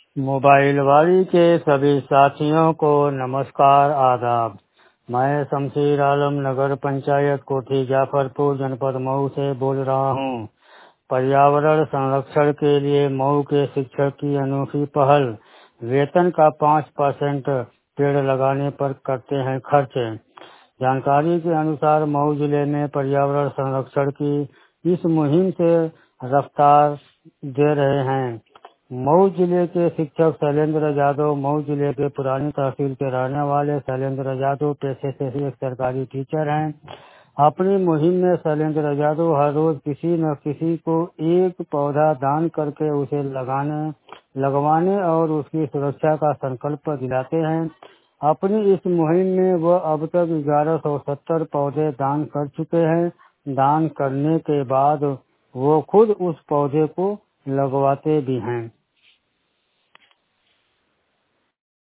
Mobile वाली के सभी साथियों को नमस्कार आदाब। मैं शमशीर आलम नगर पंचायत कोठी जाफरपुर जनपद मऊ से बोल रहा हूँ। पर्यावरण संरक्षण के लिए मऊ के शिक्षक की अनोखी पहल, वेतन का 5% पेड़ लगाने पर करते हैं खर्च। जानकारी के अनुसार मऊ जिले में पर्यावरण संरक्षण की इस मुहिम से रफ्तार दे रहे हैं। मऊ जिले के शिक्षक शैलेंद्र यादव मऊ जिले के पुरानी तहसील के रहने वाले शैलेंद्र यादव पेशे से एक सरकारी टीचर हैं। अपनी मुहिम में शैलेंद्र यादव हर रोज किसी न किसी को एक पौधा दान करके उसे लगवाने और उसकी सुरक्षा का संकल्प दिलाते हैं। अपनी इस मुहिम में वह अब तक 1170 पौधे दान कर चुके हैं। दान करने के बाद वो खुद उस पौधे को लगवाते भी हैं।